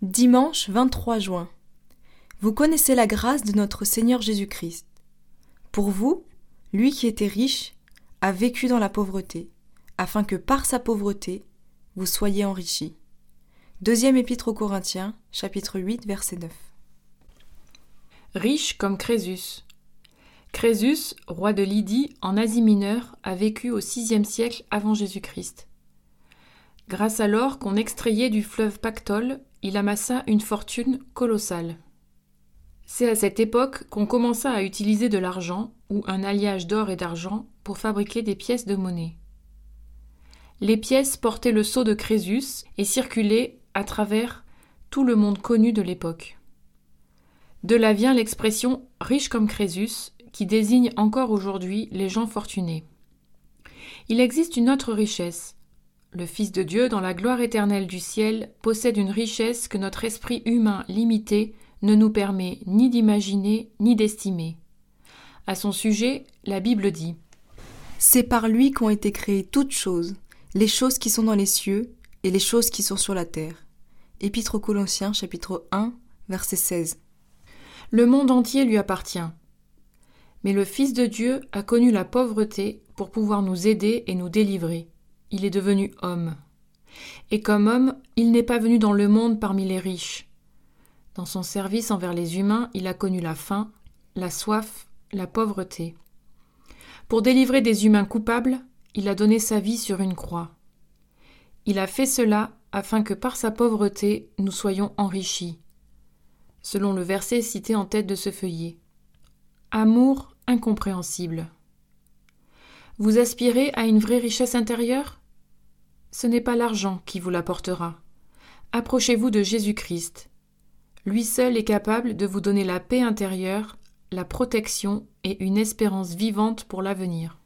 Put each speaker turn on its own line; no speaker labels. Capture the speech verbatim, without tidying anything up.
Dimanche vingt-trois juin. Vous connaissez la grâce de notre Seigneur Jésus-Christ. Pour vous, lui qui était riche a vécu dans la pauvreté, afin que par sa pauvreté, vous soyez enrichis. Deuxième épître aux Corinthiens, chapitre huit, verset neuf.
Riche comme Crésus. Crésus, roi de Lydie en Asie mineure, a vécu au sixième siècle avant Jésus-Christ. Grâce à l'or qu'on extrayait du fleuve Pactole, il amassa une fortune colossale. C'est à cette époque qu'on commença à utiliser de l'argent ou un alliage d'or et d'argent pour fabriquer des pièces de monnaie. Les pièces portaient le sceau de Crésus et circulaient à travers tout le monde connu de l'époque. De là vient l'expression « riche comme Crésus » qui désigne encore aujourd'hui les gens fortunés. Il existe une autre richesse. Le Fils de Dieu, dans la gloire éternelle du ciel, possède une richesse que notre esprit humain limité ne nous permet ni d'imaginer ni d'estimer. À son sujet, la Bible dit «
C'est par lui qu'ont été créées toutes choses, les choses qui sont dans les cieux et les choses qui sont sur la terre. » Épître aux Colossiens, chapitre un, verset seize.
Le monde entier lui appartient. Mais le Fils de Dieu a connu la pauvreté pour pouvoir nous aider et nous délivrer. Il est devenu homme. Et comme homme, il n'est pas venu dans le monde parmi les riches. Dans son service envers les humains, il a connu la faim, la soif, la pauvreté. Pour délivrer des humains coupables, il a donné sa vie sur une croix. Il a fait cela afin que par sa pauvreté, nous soyons enrichis. Selon le verset cité en tête de ce feuillet. Amour incompréhensible. Vous aspirez à une vraie richesse intérieure ? Ce n'est pas l'argent qui vous l'apportera. Approchez-vous de Jésus-Christ. Lui seul est capable de vous donner la paix intérieure, la protection et une espérance vivante pour l'avenir.